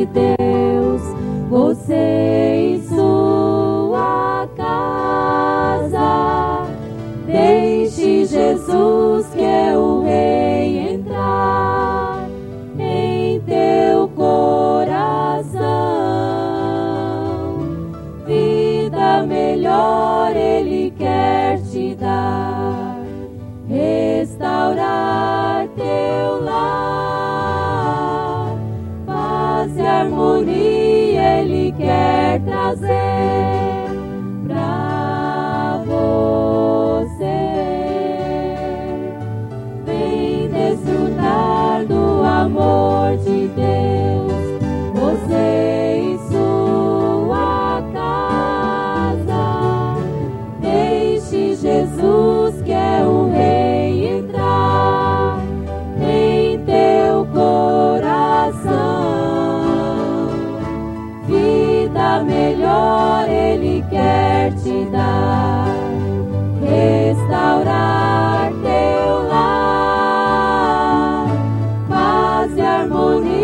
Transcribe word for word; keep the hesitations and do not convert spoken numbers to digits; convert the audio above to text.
de Deus, você e sua casa. Deixe Jesus, que é o Rei, entrar em teu coração. Vida melhor Ele quer te dar, restaurar teu lar. Paz e harmonia Ele quer trazer pra você. Vem desfrutar do amor de Deus, você e sua casa. Deixe Jesus, que é o Rei, entrar em teu coração. Vida melhor Ele quer te dar, restaurar teu lar. Paz e harmonia